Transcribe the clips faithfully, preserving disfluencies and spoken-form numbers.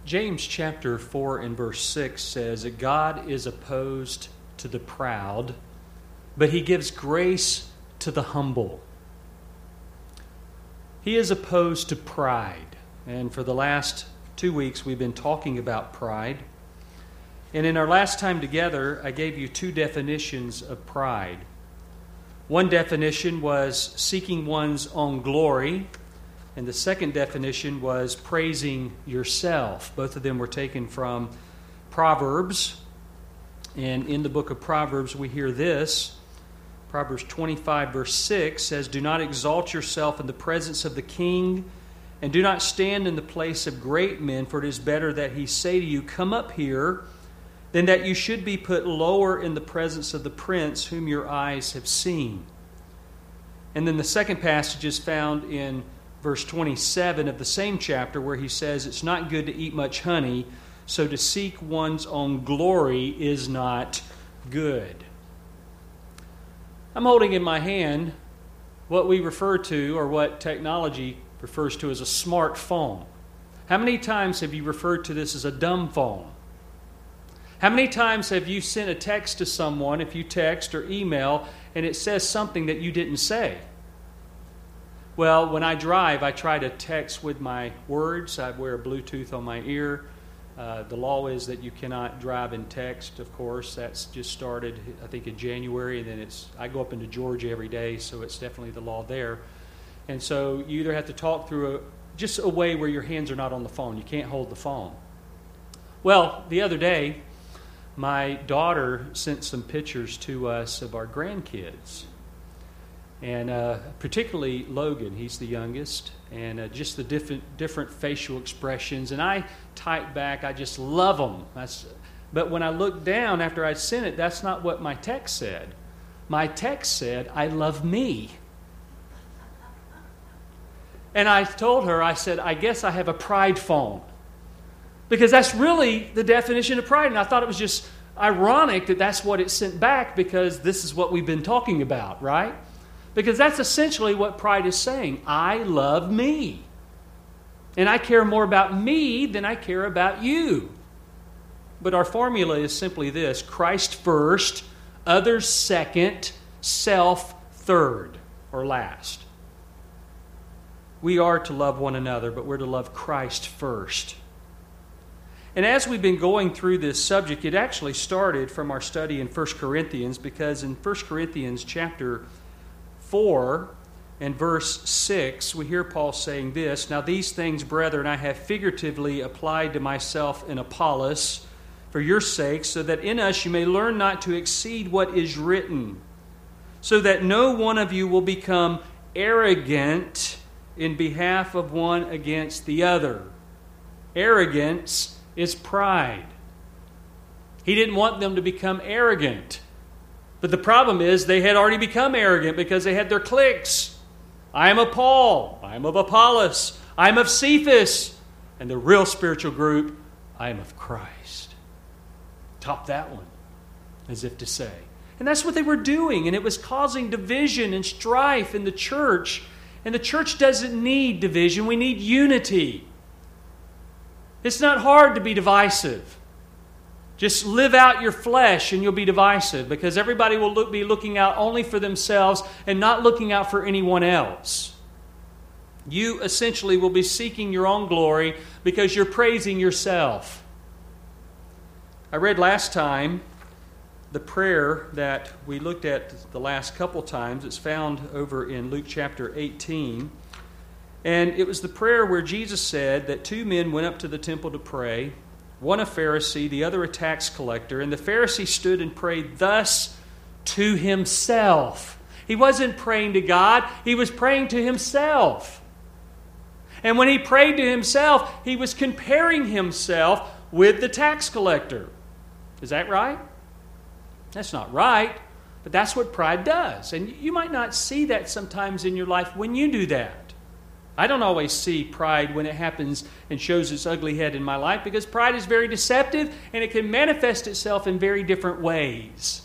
James chapter four and verse six says that God is opposed to the proud, but He gives grace to the humble. He is opposed to pride. And for the last two weeks we've been talking about pride. And in our last time together, I gave you two definitions of pride. One definition was seeking one's own glory, and the second definition was praising yourself. Both of them were taken from Proverbs. And in the book of Proverbs, we hear this. Proverbs twenty-five, verse six says, "Do not exalt yourself in the presence of the king, and do not stand in the place of great men, for it is better that he say to you, 'Come up here,' than that you should be put lower in the presence of the prince whom your eyes have seen." And then the second passage is found in verse twenty-seven of the same chapter, where he says, "It's not good to eat much honey, so to seek one's own glory is not good." I'm holding in my hand what we refer to, or what technology refers to, as a smartphone. How many times have you referred to this as a dumb phone? How many times have you sent a text to someone, if you text or email, and it says something that you didn't say? Well, when I drive, I try to text with my words. I wear a Bluetooth on my ear. Uh, the law is that you cannot drive and text, of course. That's just started, I think, in January. And then it's I go up into Georgia every day, so it's definitely the law there. And so you either have to talk through a, just a way where your hands are not on the phone. You can't hold the phone. Well, the other day, my daughter sent some pictures to us of our grandkids. And uh, particularly Logan, he's the youngest, and uh, just the different different facial expressions. And I type back, I just love them. That's, but when I looked down after I sent it, that's not what my text said. My text said, "I love me." And I told her, I said, "I guess I have a pride phone." Because that's really the definition of pride. And I thought it was just ironic that that's what it sent back, because this is what we've been talking about, right? Because that's essentially what pride is saying. I love me. And I care more about me than I care about you. But our formula is simply this: Christ first, others second, self third or last. We are to love one another, but we're to love Christ first. And as we've been going through this subject, it actually started from our study in First Corinthians, because in First Corinthians chapter four and verse six, we hear Paul saying this: "Now these things, brethren, I have figuratively applied to myself and Apollos for your sake, so that in us you may learn not to exceed what is written, so that no one of you will become arrogant in behalf of one against the other." Arrogance is pride. He didn't want them to become arrogant. But the problem is they had already become arrogant because they had their cliques. I am of Paul. I am of Apollos. I am of Cephas. And the real spiritual group, I am of Christ. Top that one, as if to say. And that's what they were doing. And it was causing division and strife in the church. And the church doesn't need division. We need unity. It's not hard to be divisive. Just live out your flesh and you'll be divisive, because everybody will look, be looking out only for themselves and not looking out for anyone else. You essentially will be seeking your own glory because you're praising yourself. I read last time the prayer that we looked at the last couple times. It's found over in Luke chapter eighteen. And it was the prayer where Jesus said that two men went up to the temple to pray. One a Pharisee, the other a tax collector. And the Pharisee stood and prayed thus to himself. He wasn't praying to God, he was praying to himself. And when he prayed to himself, he was comparing himself with the tax collector. Is that right? That's not right, but that's what pride does. And you might not see that sometimes in your life when you do that. I don't always see pride when it happens and shows its ugly head in my life, because pride is very deceptive and it can manifest itself in very different ways.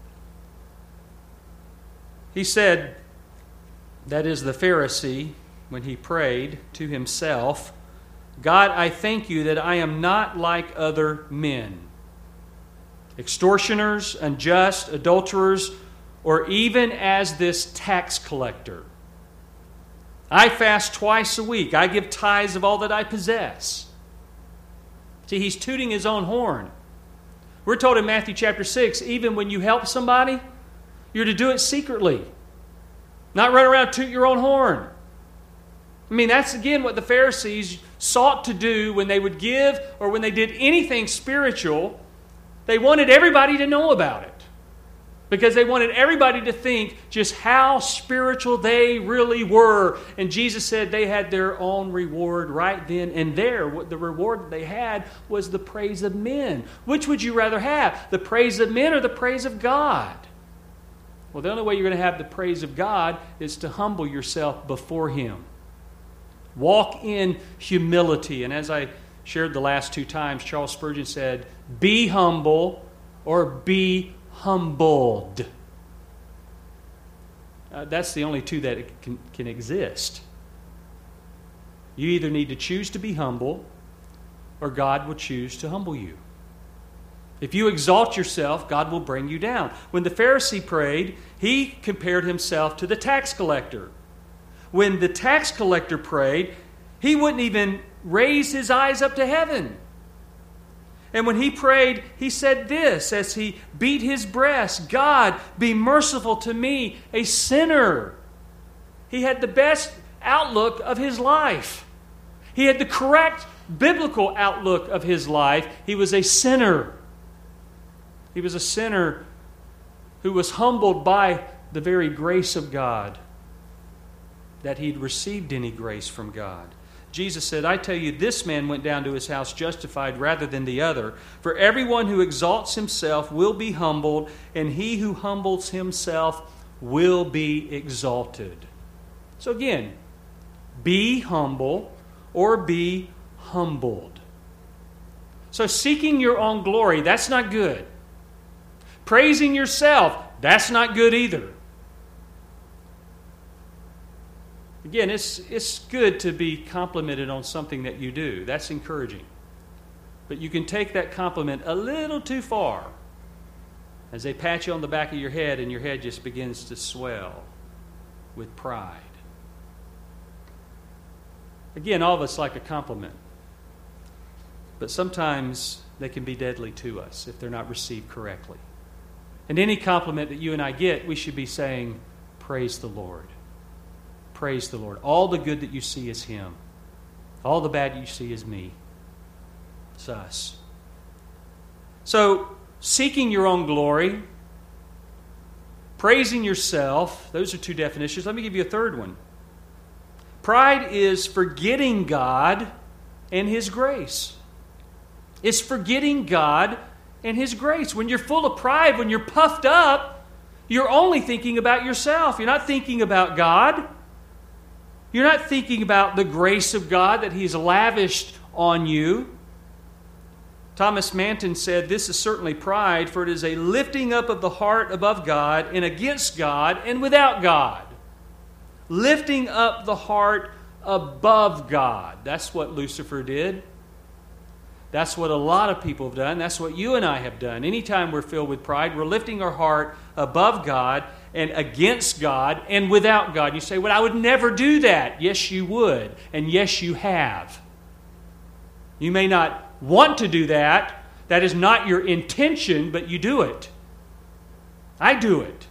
He said, that is the Pharisee, when he prayed to himself, God, I thank you that I am not like other men, extortioners, unjust, adulterers, or even as this tax collector. I fast twice a week. I give tithes of all that I possess. See, he's tooting his own horn. We're told in Matthew chapter six, even when you help somebody, you're to do it secretly. Not run around and toot your own horn. I mean, that's again what the Pharisees sought to do when they would give or when they did anything spiritual. They wanted everybody to know about it. Because they wanted everybody to think just how spiritual they really were. And Jesus said they had their own reward right then and there. What the reward that they had was the praise of men. Which would you rather have? The praise of men or the praise of God? Well, the only way you're going to have the praise of God is to humble yourself before Him. Walk in humility. And as I shared the last two times, Charles Spurgeon said, be humble or be humbled. Uh, that's the only two that can, can exist. You either need to choose to be humble or God will choose to humble you. If you exalt yourself, God will bring you down. When the Pharisee prayed, he compared himself to the tax collector. When the tax collector prayed, he wouldn't even raise his eyes up to heaven. And when he prayed, he said this as he beat his breast, God, be merciful to me, a sinner. He had the best outlook of his life. He had the correct biblical outlook of his life. He was a sinner. He was a sinner who was humbled by the very grace of God, that he'd received any grace from God. Jesus said, I tell you, this man went down to his house justified rather than the other. For everyone who exalts himself will be humbled, and he who humbles himself will be exalted. So again, be humble or be humbled. So seeking your own glory, that's not good. Praising yourself, that's not good either. Again, it's, it's good to be complimented on something that you do. That's encouraging. But you can take that compliment a little too far as they pat you on the back of your head and your head just begins to swell with pride. Again, all of us like a compliment. But sometimes they can be deadly to us if they're not received correctly. And any compliment that you and I get, we should be saying, praise the Lord. Praise the Lord. All the good that you see is Him. All the bad you see is me. It's us. So, seeking your own glory, praising yourself, those are two definitions. Let me give you a third one. Pride is forgetting God and His grace. It's forgetting God and His grace. When you're full of pride, when you're puffed up, you're only thinking about yourself. You're not thinking about God. You're not thinking about the grace of God that He's lavished on you. Thomas Manton said, this is certainly pride, for it is a lifting up of the heart above God and against God and without God. Lifting up the heart above God. That's what Lucifer did. That's what a lot of people have done. That's what you and I have done. Anytime we're filled with pride, we're lifting our heart above God and against God and without God. You say, well, I would never do that. Yes, you would. And yes, you have. You may not want to do that. That is not your intention, but you do it. I do it.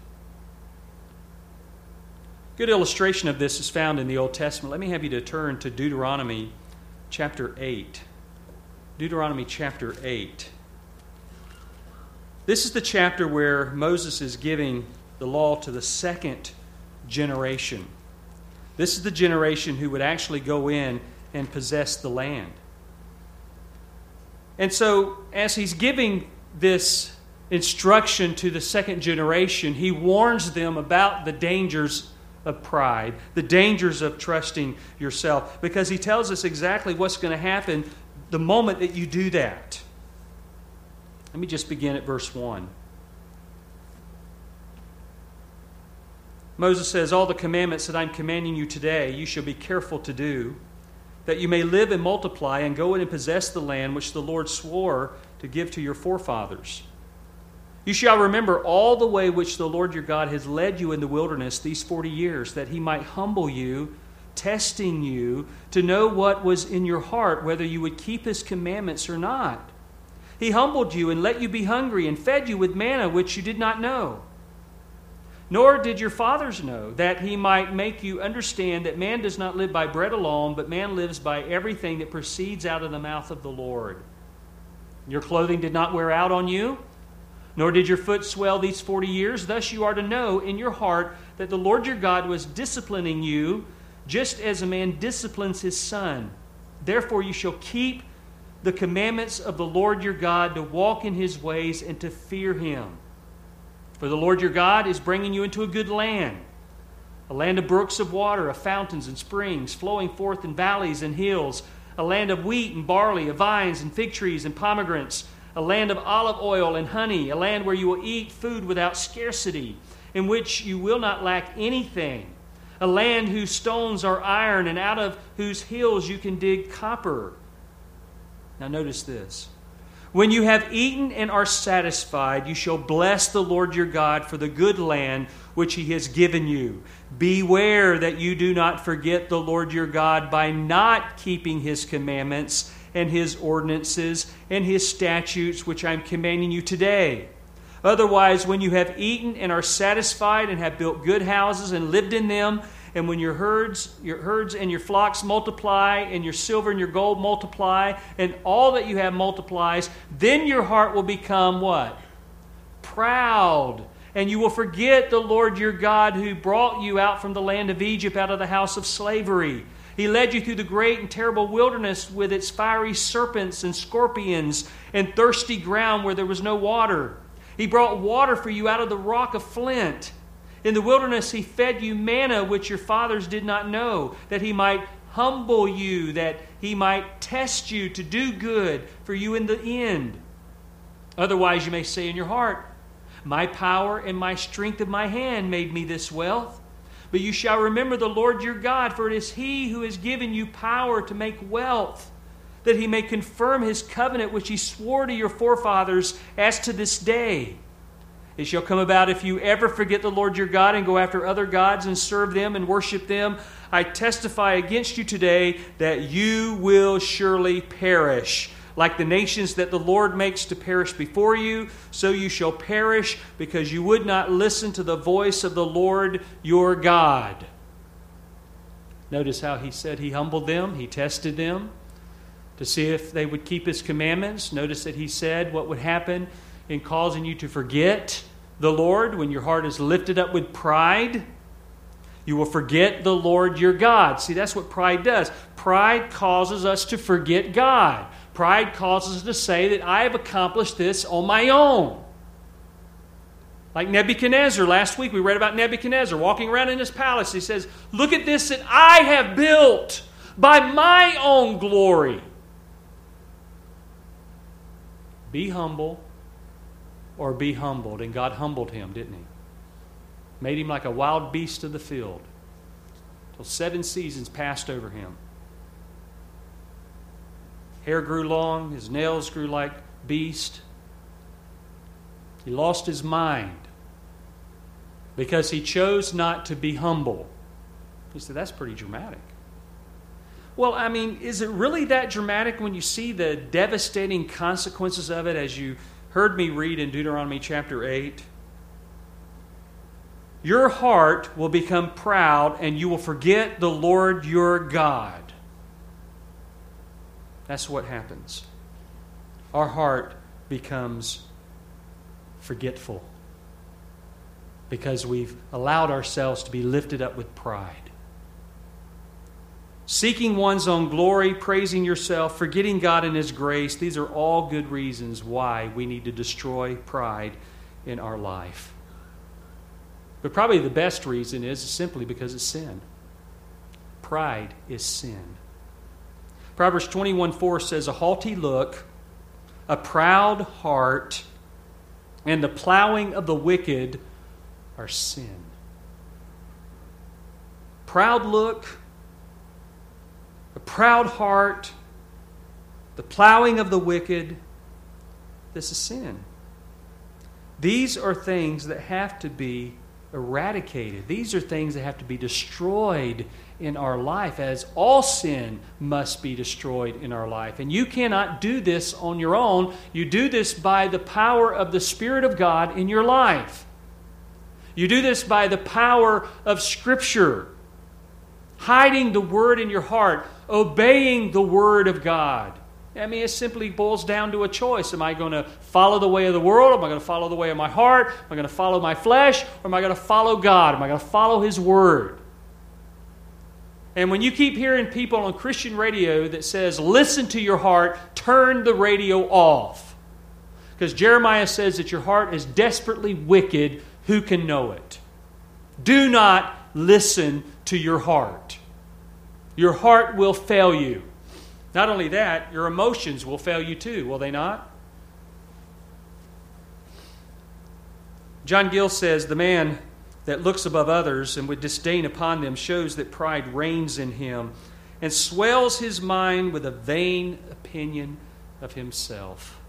Good illustration of this is found in the Old Testament. Let me have you to turn to Deuteronomy chapter eight. Deuteronomy chapter eight. This is the chapter where Moses is giving the law to the second generation. This is the generation who would actually go in and possess the land. And so, as he's giving this instruction to the second generation, he warns them about the dangers of pride, the dangers of trusting yourself, because he tells us exactly what's going to happen the moment that you do that. Let me just begin at verse one. Moses says, all the commandments that I'm commanding you today, you shall be careful to do, that you may live and multiply and go in and possess the land which the Lord swore to give to your forefathers. You shall remember all the way which the Lord your God has led you in the wilderness these forty years, that he might humble you, testing you to know what was in your heart, whether you would keep his commandments or not. He humbled you and let you be hungry and fed you with manna which you did not know. Nor did your fathers know, that he might make you understand that man does not live by bread alone, but man lives by everything that proceeds out of the mouth of the Lord. Your clothing did not wear out on you, nor did your foot swell these forty years. Thus you are to know in your heart that the Lord your God was disciplining you, just as a man disciplines his son. Therefore you shall keep the commandments of the Lord your God, to walk in his ways and to fear him. For the Lord your God is bringing you into a good land, a land of brooks of water, of fountains and springs, flowing forth in valleys and hills, a land of wheat and barley, of vines and fig trees and pomegranates, a land of olive oil and honey, a land where you will eat food without scarcity, in which you will not lack anything, a land whose stones are iron and out of whose hills you can dig copper. Now notice this. When you have eaten and are satisfied, you shall bless the Lord your God for the good land which he has given you. Beware that you do not forget the Lord your God by not keeping his commandments and his ordinances and his statutes which I am commanding you today. Otherwise, when you have eaten and are satisfied and have built good houses and lived in them, and when your herds, your herds and your flocks multiply, and your silver and your gold multiply, and all that you have multiplies, then your heart will become what? Proud. And you will forget the Lord your God, who brought you out from the land of Egypt, out of the house of slavery. He led you through the great and terrible wilderness with its fiery serpents and scorpions and thirsty ground where there was no water. He brought water for you out of the rock of flint. In the wilderness he fed you manna which your fathers did not know, that he might humble you, that he might test you to do good for you in the end. Otherwise you may say in your heart, my power and my strength of my hand made me this wealth. But you shall remember the Lord your God, for it is he who has given you power to make wealth, that he may confirm his covenant which he swore to your forefathers as to this day. It shall come about if you ever forget the Lord your God and go after other gods and serve them and worship them, I testify against you today that you will surely perish. Like the nations that the Lord makes to perish before you, so you shall perish, because you would not listen to the voice of the Lord your God. Notice how he said he humbled them, he tested them to see if they would keep his commandments. Notice that he said what would happen in causing you to forget the Lord when your heart is lifted up with pride. You will forget the Lord your God. See, that's what pride does. Pride causes us to forget God. Pride causes us to say that I have accomplished this on my own. Like Nebuchadnezzar, last week we read about Nebuchadnezzar walking around in his palace. He says, look at this that I have built by my own glory. Be humble or be humbled. And God humbled him, didn't he? Made him like a wild beast of the field till seven seasons passed over him. Hair grew long, his nails grew like beast. He lost his mind because he chose not to be humble. You say, that's pretty dramatic. Well, I mean, is it really that dramatic when you see the devastating consequences of it, as you heard me read in Deuteronomy chapter eight? Your heart will become proud and you will forget the Lord your God. That's what happens. Our heart becomes forgetful because we've allowed ourselves to be lifted up with pride. Seeking one's own glory, praising yourself, forgetting God and His grace, these are all good reasons why we need to destroy pride in our life. But probably the best reason is simply because it's sin. Pride is sin. Proverbs twenty-one four says, a haughty look, a proud heart, and the plowing of the wicked are sin. Proud look, a proud heart, the plowing of the wicked. This is sin. These are things that have to be eradicated. These are things that have to be destroyed in our life, as all sin must be destroyed in our life. And you cannot do this on your own. You do this by the power of the Spirit of God in your life. You do this by the power of Scripture. Hiding the Word in your heart, obeying the Word of God. I mean, it simply boils down to a choice. Am I going to follow the way of the world? Am I going to follow the way of my heart? Am I going to follow my flesh? Or am I going to follow God? Am I going to follow His Word? And when you keep hearing people on Christian radio that says, listen to your heart, turn the radio off. Because Jeremiah says that your heart is desperately wicked. Who can know it? Do not listen to your heart. Your heart will fail you. Not only that, your emotions will fail you too, will they not? John Gill says, the man that looks above others and with disdain upon them shows that pride reigns in him and swells his mind with a vain opinion of himself.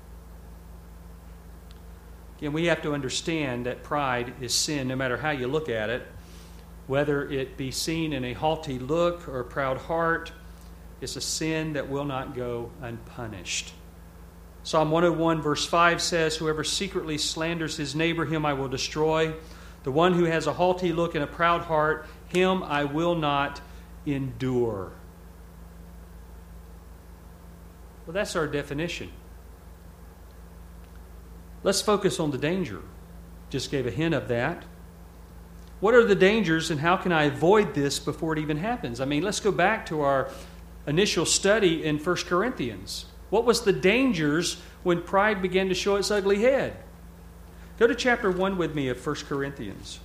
Again, we have to understand that pride is sin no matter how you look at it. Whether it be seen in a haughty look or a proud heart, it's a sin that will not go unpunished. Psalm one oh one verse five says, whoever secretly slanders his neighbor, him I will destroy. The one who has a haughty look and a proud heart, him I will not endure. Well, that's our definition. Let's focus on the danger. Just gave a hint of that. What are the dangers and how can I avoid this before it even happens? I mean, let's go back to our initial study in First Corinthians. What was the dangers when pride began to show its ugly head? Go to chapter one with me of First Corinthians.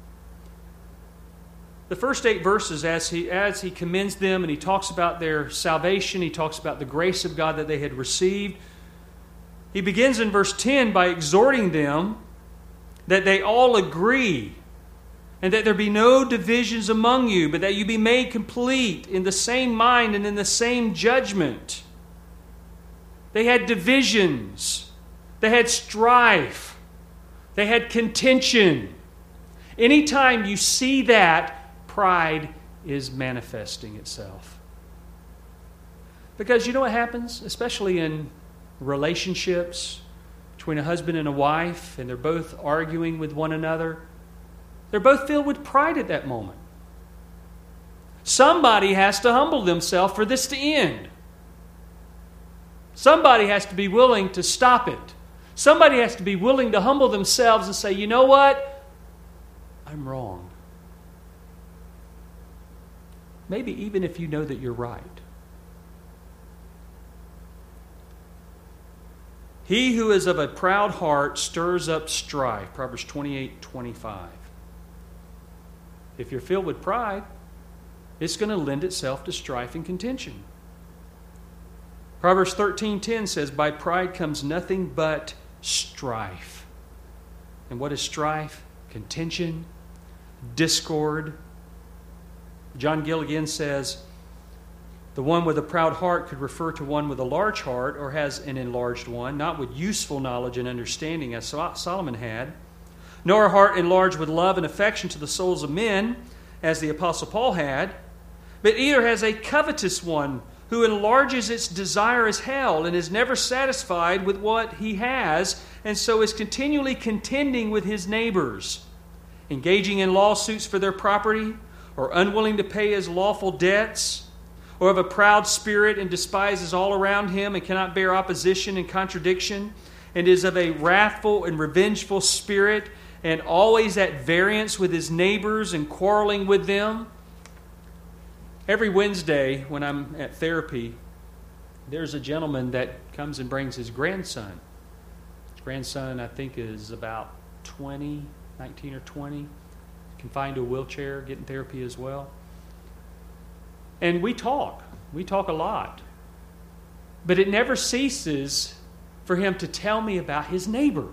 The first eight verses, as he, as he commends them and he talks about their salvation, he talks about the grace of God that they had received. He begins in verse ten by exhorting them that they all agree and that there be no divisions among you, but that you be made complete in the same mind and in the same judgment. They had divisions. They had strife. They had contention. Anytime you see that, pride is manifesting itself. Because you know what happens, especially in relationships between a husband and a wife, and they're both arguing with one another. They're both filled with pride at that moment. Somebody has to humble themselves for this to end. Somebody has to be willing to stop it. Somebody has to be willing to humble themselves and say, you know what? I'm wrong. Maybe even if you know that you're right. He who is of a proud heart stirs up strife. Proverbs twenty-eight twenty-five. If you're filled with pride, it's going to lend itself to strife and contention. Proverbs thirteen ten says, by pride comes nothing but strife. And what is strife? Contention, discord. John Gill again says, the one with a proud heart could refer to one with a large heart or has an enlarged one, not with useful knowledge and understanding as Solomon had, nor a heart enlarged with love and affection to the souls of men, as the Apostle Paul had, but either has a covetous one who enlarges its desire as hell and is never satisfied with what he has, and so is continually contending with his neighbors, engaging in lawsuits for their property, or unwilling to pay his lawful debts, or of a proud spirit and despises all around him and cannot bear opposition and contradiction, and is of a wrathful and revengeful spirit, and always at variance with his neighbors and quarreling with them. Every Wednesday when I'm at therapy, there's a gentleman that comes and brings his grandson. His grandson, I think, is about twenty, nineteen or twenty, confined to a wheelchair, getting therapy as well. And we talk. We talk a lot. But it never ceases for him to tell me about his neighbor.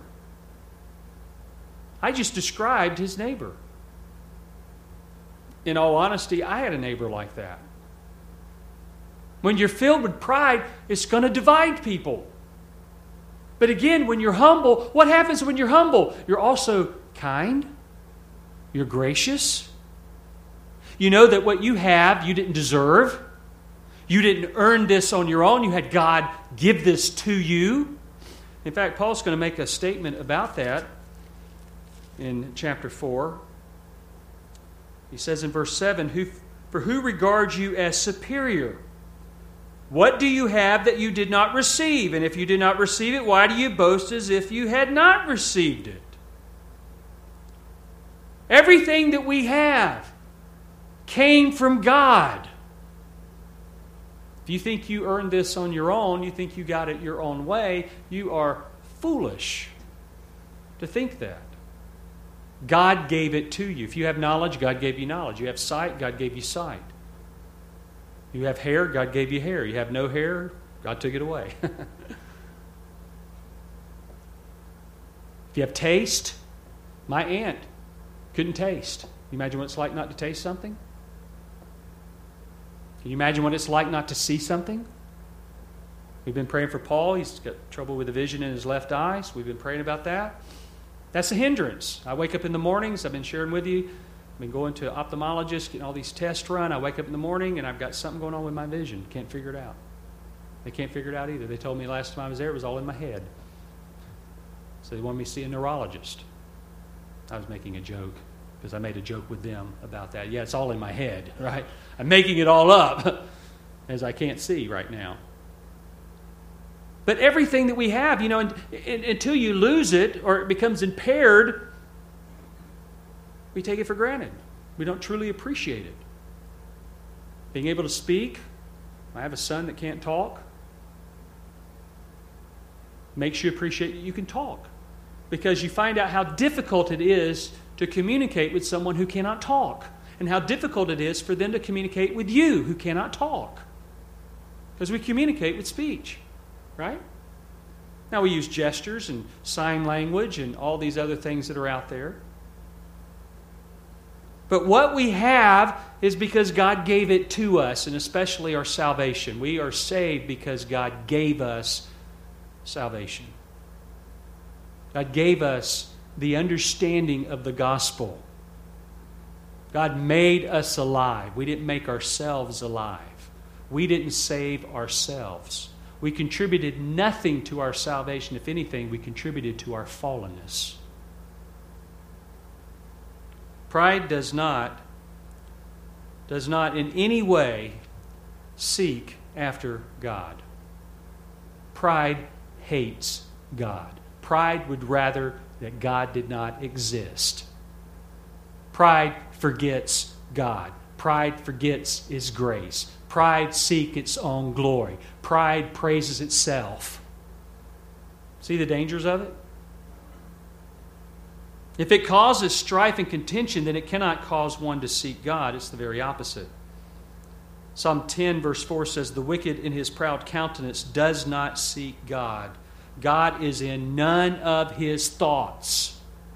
I just described his neighbor. In all honesty, I had a neighbor like that. When you're filled with pride, it's going to divide people. But again, when you're humble, what happens when you're humble? You're also kind. You're gracious. You know that what you have, you didn't deserve. You didn't earn this on your own. You had God give this to you. In fact, Paul's going to make a statement about that in chapter four. He says in verse seven, "Who, for who regards you as superior? What do you have that you did not receive? And if you did not receive it, why do you boast as if you had not received it?" Everything that we have came from God. If you think you earned this on your own, you think you got it your own way, you are foolish to think that. God gave it to you. If you have knowledge, God gave you knowledge. You have sight, God gave you sight. You have hair, God gave you hair. You have no hair, God took it away. If you have taste, my aunt couldn't taste. Can you imagine what it's like not to taste something? Can you imagine what it's like not to see something? We've been praying for Paul. He's got trouble with the vision in his left eye. So we've been praying about that. That's a hindrance. I wake up in the mornings. I've been sharing with you. I've been going to ophthalmologists, getting all these tests run. I wake up in the morning and I've got something going on with my vision. Can't figure it out. They can't figure it out either. They told me last time I was there it was all in my head. So they wanted me to see a neurologist. I was making a joke because I made a joke with them about that. Yeah, it's all in my head, right? I'm making it all up as I can't see right now. But everything that we have, you know, until you lose it or it becomes impaired, we take it for granted. We don't truly appreciate it. Being able to speak. I have a son that can't talk. Makes you appreciate that you can talk. Because you find out how difficult it is to communicate with someone who cannot talk. And how difficult it is for them to communicate with you who cannot talk. Because we communicate with speech. Right? Now we use gestures and sign language and all these other things that are out there. But what we have is because God gave it to us, and especially our salvation. We are saved because God gave us salvation. God gave us the understanding of the gospel. God made us alive. We didn't make ourselves alive. We didn't save ourselves. We contributed nothing to our salvation. If anything, we contributed to our fallenness. Pride does not, does not in any way seek after God. Pride hates God. Pride would rather that God did not exist. Pride forgets God. Pride forgets His grace. Pride seeks its own glory. Pride praises itself. See the dangers of it? If it causes strife and contention, then it cannot cause one to seek God. It's the very opposite. Psalm ten verse four says, "The wicked in his proud countenance does not seek God. God is in none of his thoughts."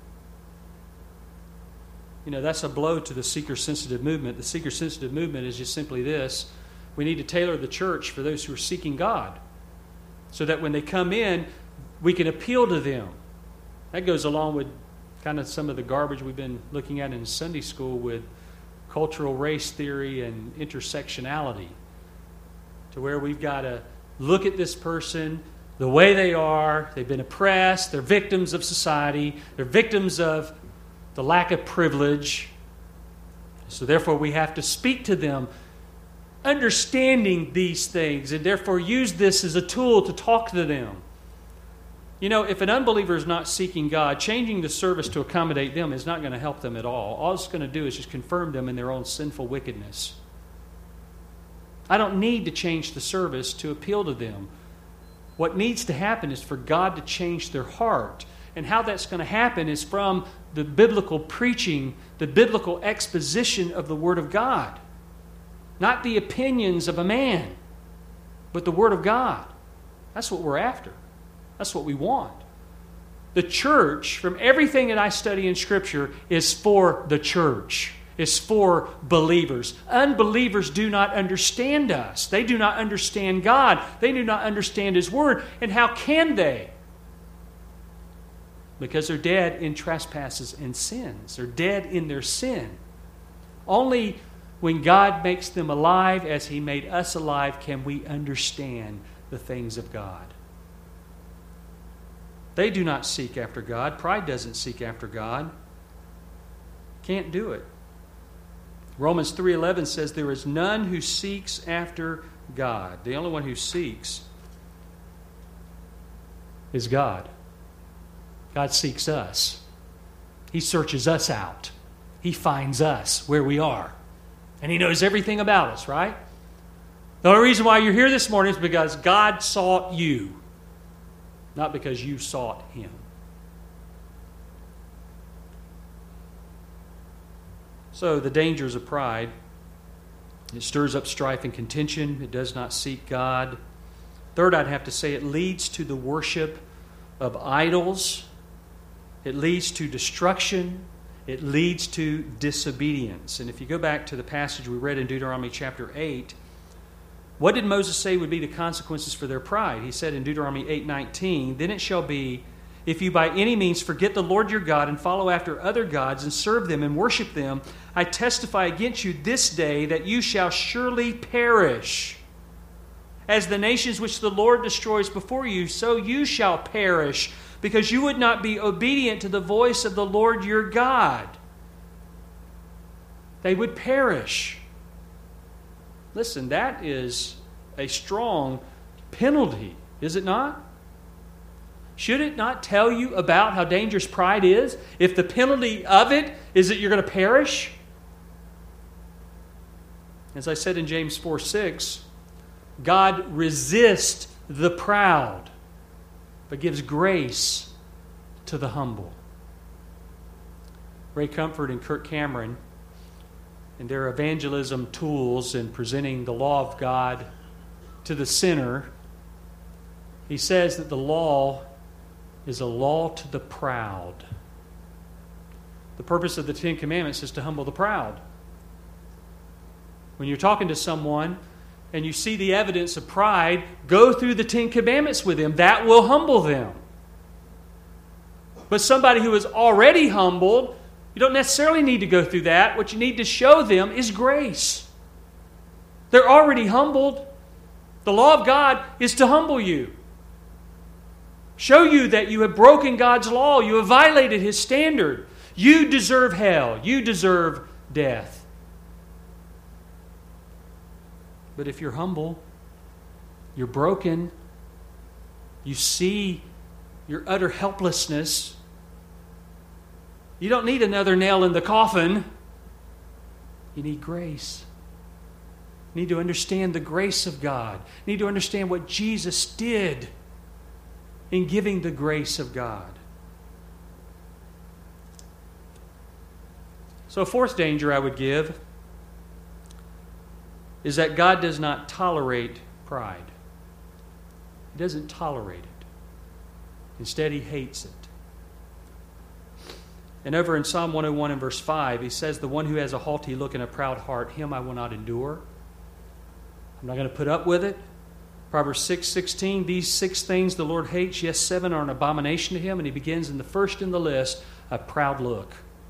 You know, that's a blow to the seeker-sensitive movement. The seeker-sensitive movement is just simply this. We need to tailor the church for those who are seeking God so that when they come in, we can appeal to them. That goes along with kind of some of the garbage we've been looking at in Sunday school with cultural race theory and intersectionality, to where we've got to look at this person the way they are. They've been oppressed. They're victims of society. They're victims of the lack of privilege. So therefore we have to speak to them understanding these things, and therefore use this as a tool to talk to them. You know, if an unbeliever is not seeking God, changing the service to accommodate them is not going to help them at all. All it's going to do is just confirm them in their own sinful wickedness. I don't need to change the service to appeal to them. What needs to happen is for God to change their heart. And how that's going to happen is from the biblical preaching, the biblical exposition of the Word of God. Not the opinions of a man, but the Word of God. That's what we're after. That's what we want. The church, from everything that I study in Scripture, is for the church. is for believers. Unbelievers do not understand us. They do not understand God. They do not understand His Word. And how can they? Because they're dead in trespasses and sins. They're dead in their sin. Only when God makes them alive as He made us alive can we understand the things of God. They do not seek after God. Pride doesn't seek after God. Can't do it. Romans three eleven says there is none who seeks after God. The only one who seeks is God. God seeks us. He searches us out. He finds us where we are. And He knows everything about us, right? The only reason why you're here this morning is because God sought you, not because you sought Him. So, the dangers of pride. It stirs up strife and contention. It does not seek God. Third, I'd have to say it leads to the worship of idols. It leads to destruction. It leads to disobedience. And if you go back to the passage we read in Deuteronomy chapter eight, what did Moses say would be the consequences for their pride? He said in Deuteronomy eight nineteen, "Then it shall be, if you by any means forget the Lord your God and follow after other gods and serve them and worship them, I testify against you this day that you shall surely perish. As the nations which the Lord destroys before you, so you shall perish, because you would not be obedient to the voice of the Lord your God." They would perish. Listen, that is a strong penalty, is it not? Should it not tell you about how dangerous pride is if the penalty of it is that you're going to perish? As I said in James four six, God resists the proud, but gives grace to the humble. Ray Comfort and Kirk Cameron, in their evangelism tools in presenting the law of God to the sinner, he says that the law is a law to the proud. The purpose of the Ten Commandments is to humble the proud. When you're talking to someone and you see the evidence of pride, go through the Ten Commandments with them. That will humble them. But somebody who is already humbled, you don't necessarily need to go through that. What you need to show them is grace. They're already humbled. The law of God is to humble you. Show you that you have broken God's law. You have violated His standard. You deserve hell. You deserve death. But if you're humble, you're broken, you see your utter helplessness, you don't need another nail in the coffin. You need grace. You need to understand the grace of God. You need to understand what Jesus did in giving the grace of God. So a fourth danger I would give is that God does not tolerate pride. He doesn't tolerate it. Instead, He hates it. And over in Psalm one oh one and verse five, He says, "The one who has a haughty look and a proud heart, him I will not endure." I'm not going to put up with it. Proverbs six sixteen, "These six things the Lord hates, yes, seven are an abomination to Him." And He begins in the first in the list, a proud look.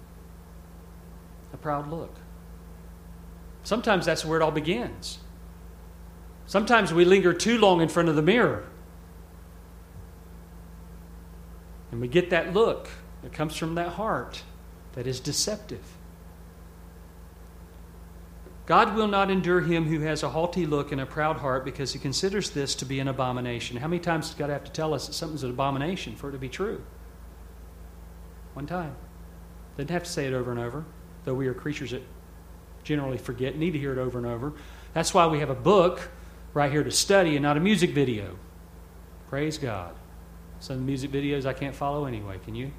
A proud look. Sometimes that's where it all begins. Sometimes we linger too long in front of the mirror. And we get that look that comes from that heart that is deceptive. God will not endure him who has a haughty look and a proud heart, because He considers this to be an abomination. How many times does God have to tell us that something's an abomination for it to be true? One time. Doesn't have to say it over and over, though we are creatures that generally forget, need to hear it over and over. That's why we have a book right here to study and not a music video. Praise God. Some of the music videos I can't follow anyway. Can you?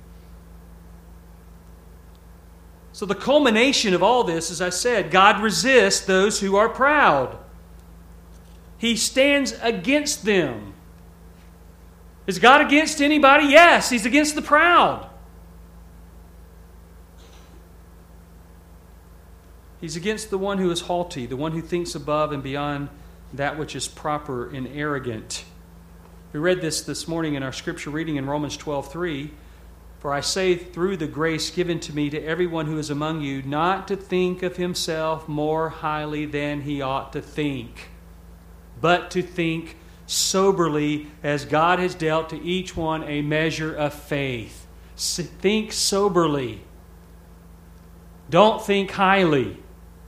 So the culmination of all this, as I said, God resists those who are proud. He stands against them. Is God against anybody? Yes, He's against the proud. He's against the one who is haughty, the one who thinks above and beyond that which is proper and arrogant. We read this this morning in our scripture reading in Romans twelve three. For I say through the grace given to me to everyone who is among you, not to think of himself more highly than he ought to think, but to think soberly as God has dealt to each one a measure of faith. Think soberly. Don't think highly.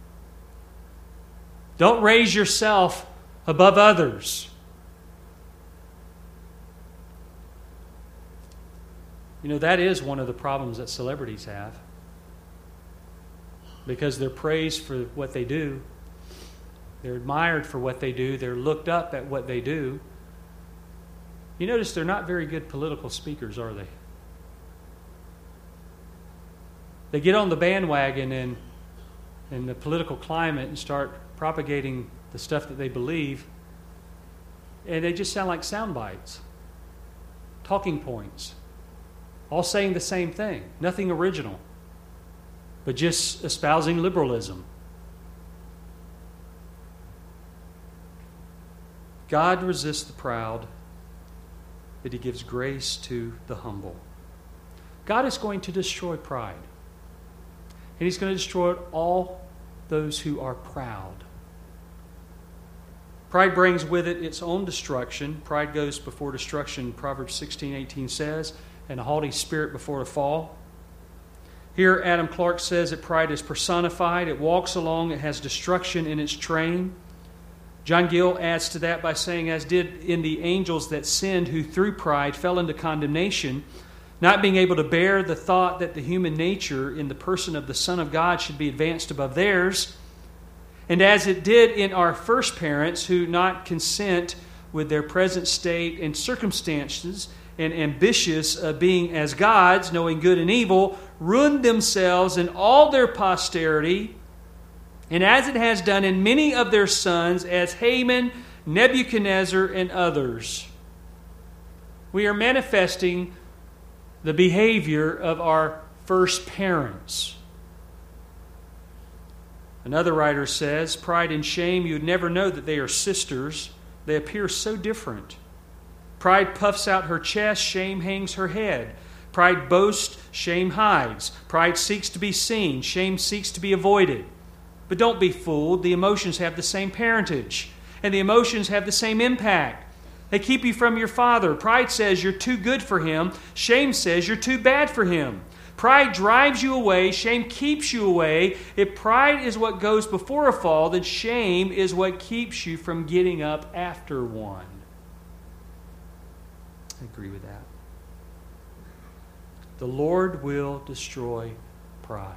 Don't raise yourself above others. You know, that is one of the problems that celebrities have. Because they're praised for what they do. They're admired for what they do. They're looked up at what they do. You notice they're not very good political speakers, are they? They get on the bandwagon in, in the political climate and start propagating the stuff that they believe, and they just sound like sound bites, talking points, all saying the same thing, nothing original, but just espousing liberalism. God resists the proud, but He gives grace to the humble. God is going to destroy pride. And He's going to destroy all those who are proud. Pride brings with it its own destruction. Pride goes before destruction, Proverbs sixteen eighteen says, and a haughty spirit before a fall. Here, Adam Clarke says that pride is personified. It walks along. It has destruction in its train. John Gill adds to that by saying, as did in the angels that sinned, who through pride fell into condemnation, not being able to bear the thought that the human nature in the person of the Son of God should be advanced above theirs. And as it did in our first parents, who not consent with their present state and circumstances, and ambitious of being as gods, knowing good and evil, ruined themselves and all their posterity, and as it has done in many of their sons, as Haman, Nebuchadnezzar, and others. We are manifesting the behavior of our first parents. Another writer says, pride and shame, you'd never know that they are sisters. They appear so different. Pride puffs out her chest, shame hangs her head. Pride boasts, shame hides. Pride seeks to be seen, shame seeks to be avoided. But don't be fooled. The emotions have the same parentage, and the emotions have the same impact. They keep you from your Father. Pride says you're too good for Him. Shame says you're too bad for Him. Pride drives you away. Shame keeps you away. If pride is what goes before a fall, then shame is what keeps you from getting up after one. I agree with that. The Lord will destroy pride.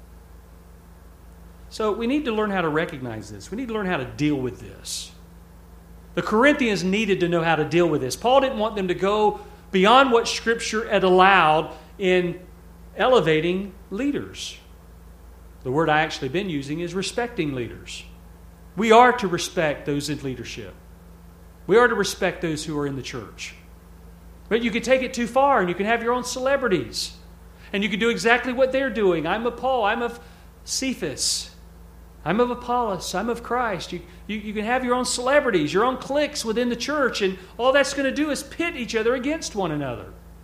So we need to learn how to recognize this. We need to learn how to deal with this. The Corinthians needed to know how to deal with this. Paul didn't want them to go beyond what Scripture had allowed in elevating leaders. The word I actually been using is respecting leaders. We are to respect those in leadership. We are to respect those who are in the church. But you can take it too far and you can have your own celebrities. And you can do exactly what they're doing. I'm of Paul. I'm of Cephas. I'm of Apollos. I'm of Christ. You, you, you can have your own celebrities, your own cliques within the church, and all that's going to do is pit each other against one another.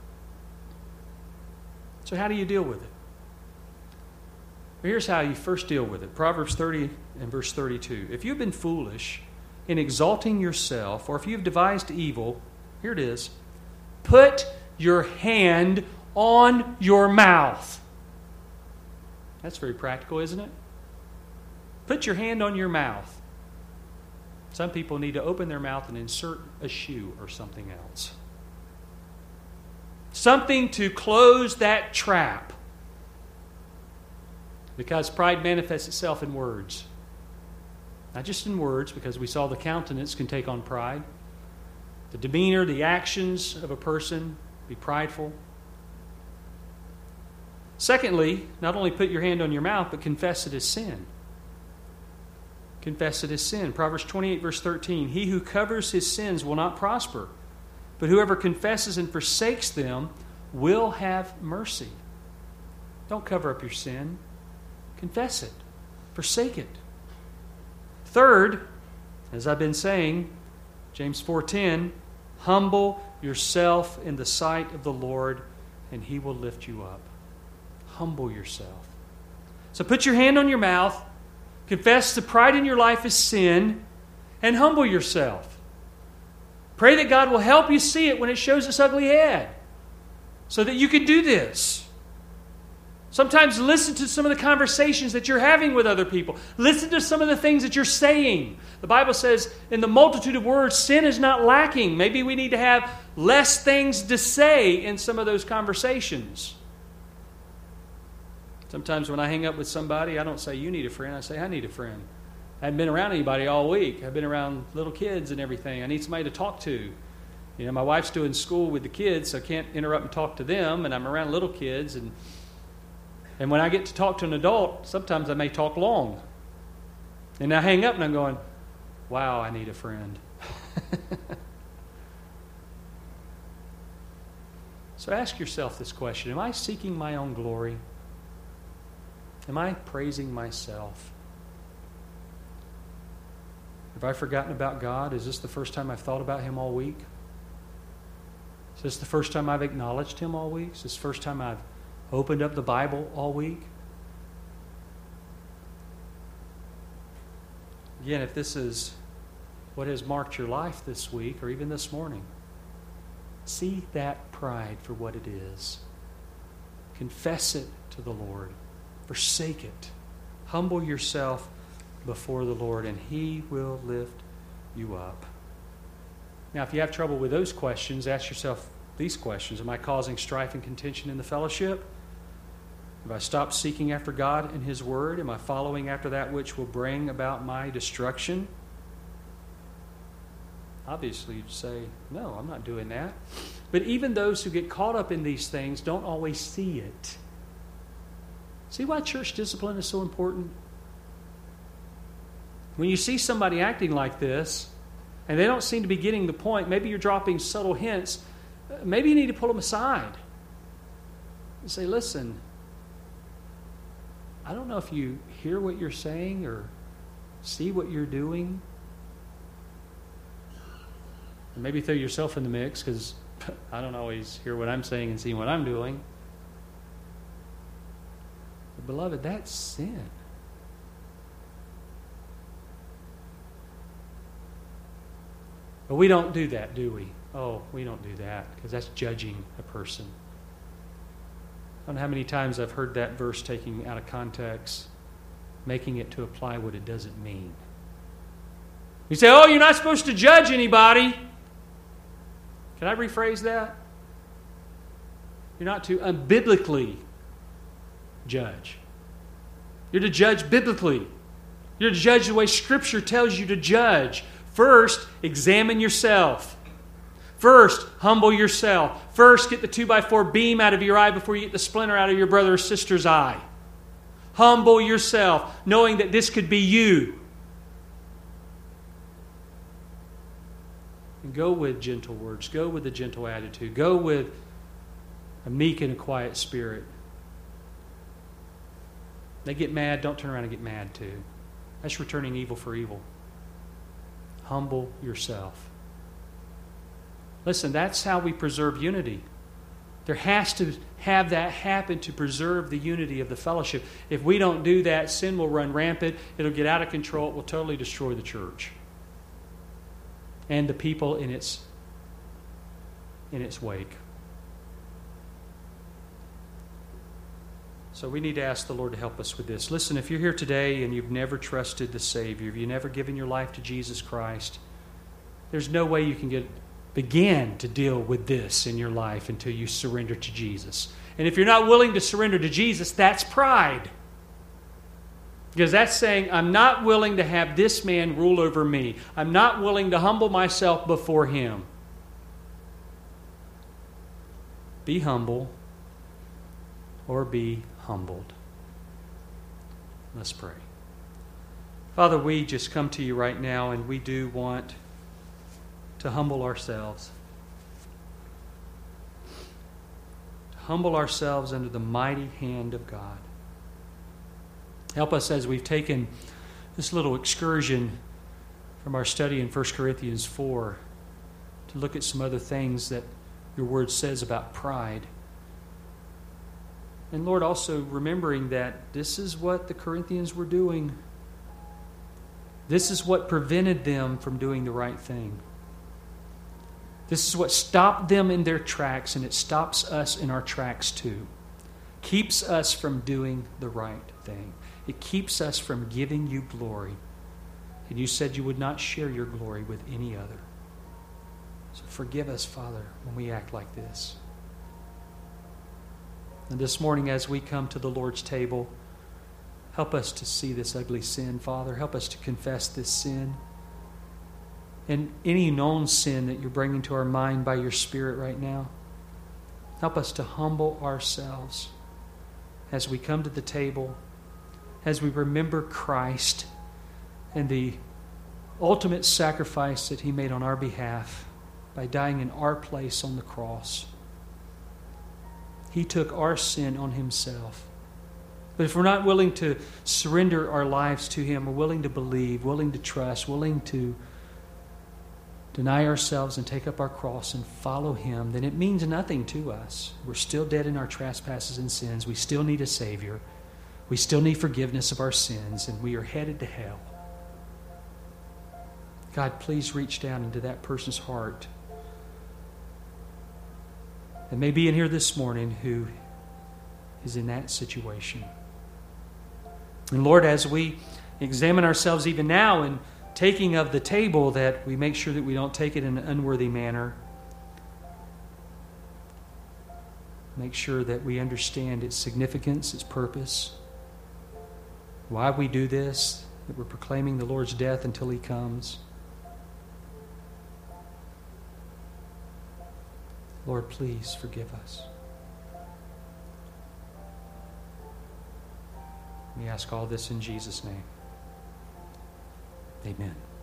So how do you deal with it? Well, here's how you first deal with it. Proverbs thirty and verse thirty-two. If you've been foolish in exalting yourself, or if you've devised evil, here it is, put your hand on your mouth. That's very practical, isn't it? Put your hand on your mouth. Some people need to open their mouth and insert a shoe or something else. Something to close that trap. Because pride manifests itself in words. Not just in words, because we saw the countenance can take on pride. The demeanor, the actions of a person be prideful. Secondly, not only put your hand on your mouth, but confess it as sin. Confess it as sin. Proverbs twenty-eight, verse thirteen. He who covers his sins will not prosper, but whoever confesses and forsakes them will have mercy. Don't cover up your sin. Confess it. Forsake it. Third, as I've been saying, James four ten, humble yourself in the sight of the Lord, and He will lift you up. Humble yourself. So put your hand on your mouth, confess the pride in your life is sin, and humble yourself. Pray that God will help you see it when it shows its ugly head, so that you can do this. Sometimes listen to some of the conversations that you're having with other people. Listen to some of the things that you're saying. The Bible says, in the multitude of words, sin is not lacking. Maybe we need to have less things to say in some of those conversations. Sometimes when I hang up with somebody, I don't say, you need a friend. I say, I need a friend. I haven't been around anybody all week. I've been around little kids and everything. I need somebody to talk to. You know, my wife's doing school with the kids, so I can't interrupt and talk to them. And I'm around little kids, and And when I get to talk to an adult, sometimes I may talk long. And I hang up and I'm going, wow, I need a friend. So ask yourself this question. Am I seeking my own glory? Am I praising myself? Have I forgotten about God? Is this the first time I've thought about Him all week? Is this the first time I've acknowledged Him all week? Is this the first time I've opened up the Bible all week? Again, if this is what has marked your life this week or even this morning, see that pride for what it is. Confess it to the Lord. Forsake it. Humble yourself before the Lord, and He will lift you up. Now, if you have trouble with those questions, ask yourself these questions. Am I causing strife and contention in the fellowship? Have I stopped seeking after God and His Word? Am I following after that which will bring about my destruction? Obviously, you'd say, no, I'm not doing that. But even those who get caught up in these things don't always see it. See why church discipline is so important? When you see somebody acting like this, and they don't seem to be getting the point, maybe you're dropping subtle hints, maybe you need to pull them aside and say, listen, I don't know if you hear what you're saying or see what you're doing. And maybe throw yourself in the mix, because I don't always hear what I'm saying and see what I'm doing. But beloved, that's sin. But we don't do that, do we? Oh, we don't do that, because that's judging a person. I don't know how many times I've heard that verse taken out of context, making it to apply what it doesn't mean. You say, oh, you're not supposed to judge anybody. Can I rephrase that? You're not to unbiblically judge. You're to judge biblically. You're to judge the way Scripture tells you to judge. First, examine yourself. First, humble yourself. First, get the two by four beam out of your eye before you get the splinter out of your brother or sister's eye. Humble yourself, knowing that this could be you. And go with gentle words. Go with a gentle attitude. Go with a meek and a quiet spirit. They get mad, don't turn around and get mad too. That's returning evil for evil. Humble yourself. Listen, that's how we preserve unity. There has to have that happen to preserve the unity of the fellowship. If we don't do that, sin will run rampant. It'll get out of control. It will totally destroy the church and the people in its in its wake. So we need to ask the Lord to help us with this. Listen, if you're here today and you've never trusted the Savior, if you've never given your life to Jesus Christ, there's no way you can get begin to deal with this in your life until you surrender to Jesus. And if you're not willing to surrender to Jesus, that's pride. Because that's saying, I'm not willing to have this man rule over me. I'm not willing to humble myself before him. Be humble or be humbled. Let's pray. Father, we just come to you right now, and we do want to humble ourselves. To humble ourselves under the mighty hand of God. Help us as we've taken this little excursion from our study in First Corinthians four to look at some other things that your word says about pride. And Lord, also remembering that this is what the Corinthians were doing. This is what prevented them from doing the right thing. This is what stopped them in their tracks, and it stops us in our tracks too. Keeps us from doing the right thing. It keeps us from giving you glory. And you said you would not share your glory with any other. So forgive us, Father, when we act like this. And this morning as we come to the Lord's table, help us to see this ugly sin, Father. Help us to confess this sin. And any known sin that you're bringing to our mind by your Spirit right now, help us to humble ourselves as we come to the table, as we remember Christ and the ultimate sacrifice that He made on our behalf by dying in our place on the cross. He took our sin on Himself. But if we're not willing to surrender our lives to Him, we're willing to believe, willing to trust, willing to deny ourselves and take up our cross and follow Him, then it means nothing to us. We're still dead in our trespasses and sins. We still need a Savior. We still need forgiveness of our sins, and we are headed to hell. God, please reach down into that person's heart that may be in here this morning who is in that situation. And Lord, as we examine ourselves even now in taking of the table, that we make sure that we don't take it in an unworthy manner. Make sure that we understand its significance, its purpose, why we do this, that we're proclaiming the Lord's death until He comes. Lord, please forgive us. We ask all this in Jesus' name. Amen.